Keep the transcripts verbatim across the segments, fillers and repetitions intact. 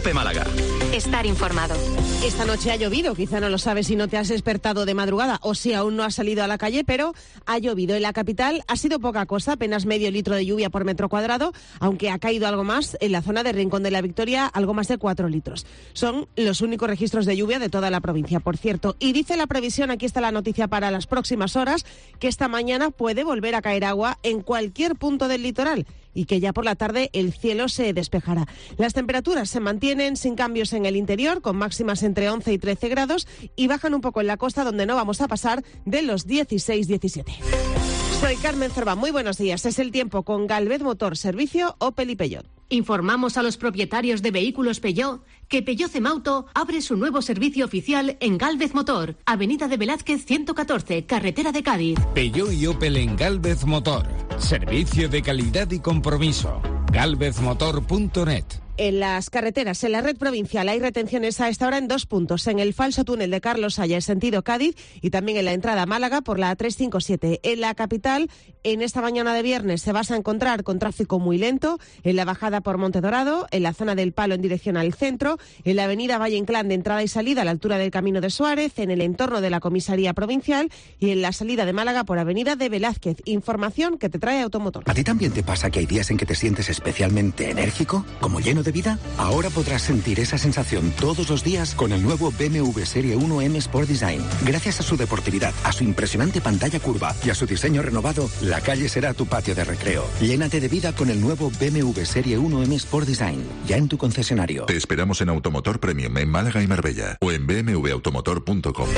COPE Málaga. Estar informado. Esta noche ha llovido, quizá no lo sabes si no te has despertado de madrugada o si aún no has salido a la calle, pero ha llovido. En la capital ha sido poca cosa, apenas medio litro de lluvia por metro cuadrado, aunque ha caído algo más en la zona de Rincón de la Victoria, algo más de cuatro litros. Son los únicos registros de lluvia de toda la provincia, por cierto. Y dice la previsión, aquí está la noticia para las próximas horas, que esta mañana puede volver a caer agua en cualquier punto del litoral y que ya por la tarde el cielo se despejará. Las temperaturas se mantienen sin cambios en el interior, con máximas entre once y trece grados, y bajan un poco en la costa, donde no vamos a pasar de los dieciséis diecisiete. Soy Carmen Cerván, muy buenos días. Es el tiempo con Gálvez Motor, servicio Opel y Peugeot. Informamos a los propietarios de vehículos Peugeot que Peugeot Cemauto abre su nuevo servicio oficial en Gálvez Motor, Avenida de Velázquez ciento catorce, carretera de Cádiz. Peugeot y Opel en Gálvez Motor. Servicio de calidad y compromiso. gálvez motor punto net. En las carreteras, en la red provincial, hay retenciones a esta hora en dos puntos. En el falso túnel de Carlos Haya, en sentido Cádiz, y también en la entrada a Málaga por la A trescientos cincuenta y siete. En la capital, en esta mañana de viernes, se vas a encontrar con tráfico muy lento en la bajada por Monte Dorado, en la zona del Palo en dirección al centro, en la avenida Valle Inclán de entrada y salida a la altura del Camino de Suárez, en el entorno de la comisaría provincial y en la salida de Málaga por avenida de Velázquez. Información que te trae Automotor. ¿A ti también te pasa que hay días en que te sientes especialmente enérgico, como lleno de vida? Ahora podrás sentir esa sensación todos los días con el nuevo B M W Serie uno M Sport Design. Gracias a su deportividad, a su impresionante pantalla curva y a su diseño renovado, la calle será tu patio de recreo. Llénate de vida con el nuevo B M W Serie uno M Sport Design, ya en tu concesionario. Te esperamos en Automotor Premium en Málaga y Marbella o en b m w automotor punto com.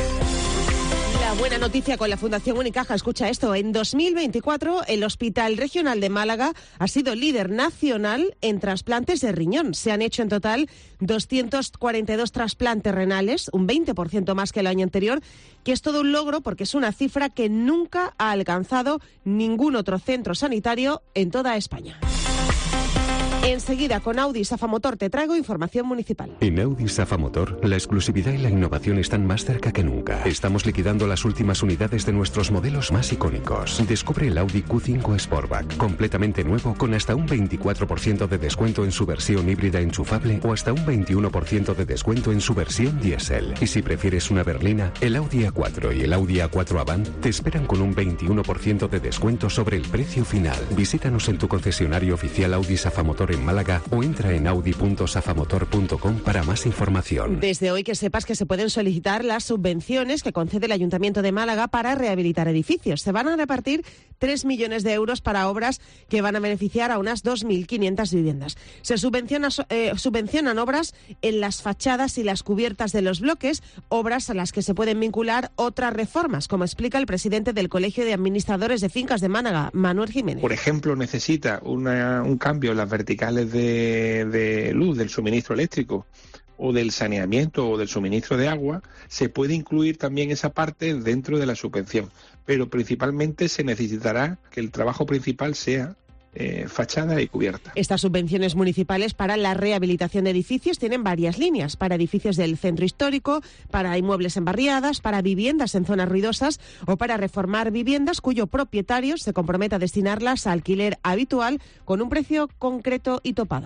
Buena noticia con la Fundación Unicaja. Escucha esto. En dos mil veinticuatro, el Hospital Regional de Málaga ha sido líder nacional en trasplantes de riñón. Se han hecho en total doscientos cuarenta y dos trasplantes renales, un veinte por ciento más que el año anterior, que es todo un logro porque es una cifra que nunca ha alcanzado ningún otro centro sanitario en toda España. Enseguida, con Audi Safamotor, te traigo información municipal. En Audi Safamotor, la exclusividad y la innovación están más cerca que nunca. Estamos liquidando las últimas unidades de nuestros modelos más icónicos. Descubre el Audi Q cinco Sportback, completamente nuevo, con hasta un veinticuatro por ciento de descuento en su versión híbrida enchufable o hasta un veintiuno por ciento de descuento en su versión diésel. Y si prefieres una berlina, el Audi A cuatro y el Audi A cuatro Avant te esperan con un veintiuno por ciento de descuento sobre el precio final. Visítanos en tu concesionario oficial Audi Safamotor en Málaga o entra en audi punto safamotor punto com para más información. Desde hoy que sepas que se pueden solicitar las subvenciones que concede el Ayuntamiento de Málaga para rehabilitar edificios. Se van a repartir tres millones de euros para obras que van a beneficiar a unas dos mil quinientas viviendas. Se subvenciona, eh, subvencionan obras en las fachadas y las cubiertas de los bloques, obras a las que se pueden vincular otras reformas, como explica el presidente del Colegio de Administradores de Fincas de Málaga, Manuel Jiménez. Por ejemplo, necesita una, un cambio en las verticales de, de luz del suministro eléctrico o del saneamiento o del suministro de agua, se puede incluir también esa parte dentro de la subvención, pero principalmente se necesitará que el trabajo principal sea Eh, fachada y cubierta. Estas subvenciones municipales para la rehabilitación de edificios tienen varias líneas: para edificios del centro histórico, para inmuebles en barriadas, para viviendas en zonas ruidosas o para reformar viviendas cuyo propietario se comprometa a destinarlas a alquiler habitual con un precio concreto y topado.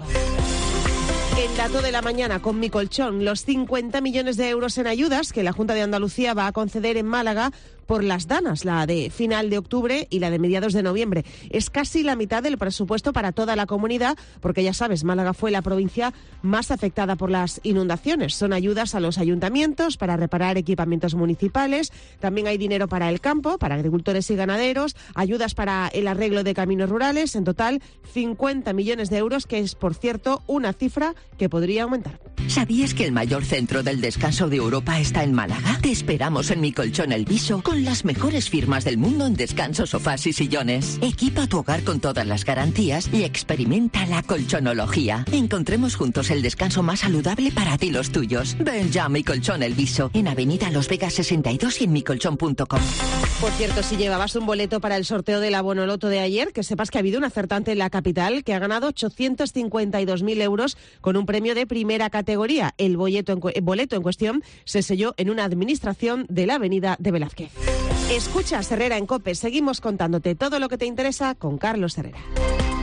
El dato de la mañana con Mi Colchón, los cincuenta millones de euros en ayudas que la Junta de Andalucía va a conceder en Málaga por las danas, la de final de octubre y la de mediados de noviembre. Es casi la mitad del presupuesto para toda la comunidad, porque ya sabes, Málaga fue la provincia más afectada por las inundaciones. Son ayudas a los ayuntamientos para reparar equipamientos municipales, también hay dinero para el campo, para agricultores y ganaderos, ayudas para el arreglo de caminos rurales, en total cincuenta millones de euros, que es, por cierto, una cifra que podría aumentar. ¿Sabías que el mayor centro del descanso de Europa está en Málaga? Te esperamos en Mi Colchón El Viso con las mejores firmas del mundo en descanso, sofás y sillones. Equipa tu hogar con todas las garantías y experimenta la colchonología. Encontremos juntos el descanso más saludable para ti y los tuyos. Ven ya a Mi Colchón El Viso, en Avenida Los Vegas sesenta y dos y en mi colchón punto com. Por cierto, si llevabas un boleto para el sorteo del abono loto de ayer, que sepas que ha habido un acertante en la capital que ha ganado ochocientos cincuenta y dos mil euros con un premio de primera categoría. El boleto en, el boleto en cuestión se selló en una administración de la avenida de Velázquez. Escucha Herrera en COPE. Seguimos contándote todo lo que te interesa con Carlos Herrera.